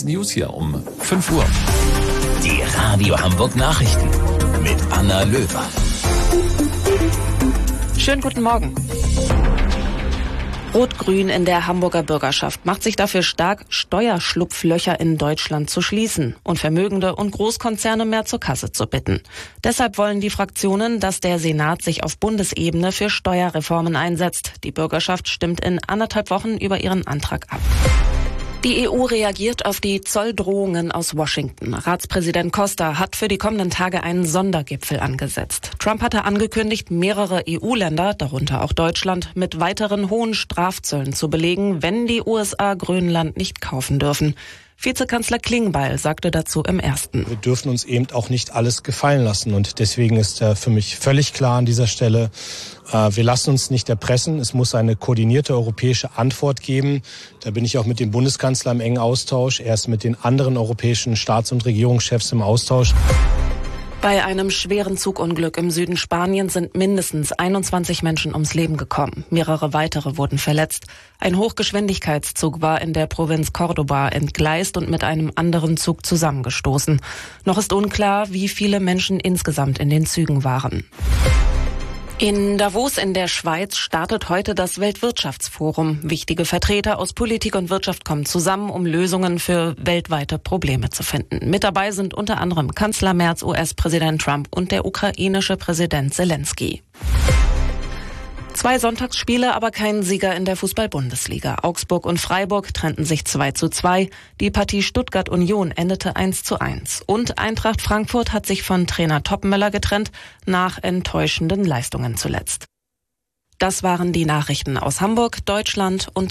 Heise News hier um 5 Uhr. Die Radio Hamburg Nachrichten mit Anna Löwer. Schönen guten Morgen. Rot-Grün in der Hamburger Bürgerschaft macht sich dafür stark, Steuerschlupflöcher in Deutschland zu schließen und Vermögende und Großkonzerne mehr zur Kasse zu bitten. Deshalb wollen die Fraktionen, dass der Senat sich auf Bundesebene für Steuerreformen einsetzt. Die Bürgerschaft stimmt in 1,5 Wochen über ihren Antrag ab. Die EU reagiert auf die Zolldrohungen aus Washington. Ratspräsident Costa hat für die kommenden Tage einen Sondergipfel angesetzt. Trump hatte angekündigt, mehrere EU-Länder, darunter auch Deutschland, mit weiteren hohen Strafzöllen zu belegen, wenn die USA Grönland nicht kaufen dürfen. Vizekanzler Klingbeil sagte dazu im Ersten. Wir dürfen uns eben auch nicht alles gefallen lassen. Und deswegen ist für mich völlig klar an dieser Stelle, wir lassen uns nicht erpressen. Es muss eine koordinierte europäische Antwort geben. Da bin ich auch mit dem Bundeskanzler im engen Austausch. Er ist mit den anderen europäischen Staats- und Regierungschefs im Austausch. Bei einem schweren Zugunglück im Süden Spaniens sind mindestens 21 Menschen ums Leben gekommen. Mehrere weitere wurden verletzt. Ein Hochgeschwindigkeitszug war in der Provinz Córdoba entgleist und mit einem anderen Zug zusammengestoßen. Noch ist unklar, wie viele Menschen insgesamt in den Zügen waren. In Davos in der Schweiz startet heute das Weltwirtschaftsforum. Wichtige Vertreter aus Politik und Wirtschaft kommen zusammen, um Lösungen für weltweite Probleme zu finden. Mit dabei sind unter anderem Kanzler Merz, US-Präsident Trump und der ukrainische Präsident Zelensky. 2 Sonntagsspiele, aber kein Sieger in der Fußball-Bundesliga. Augsburg und Freiburg trennten sich 2:2. Die Partie Stuttgart-Union endete 1:1. Und Eintracht Frankfurt hat sich von Trainer Topmöller getrennt, nach enttäuschenden Leistungen zuletzt. Das waren die Nachrichten aus Hamburg, Deutschland und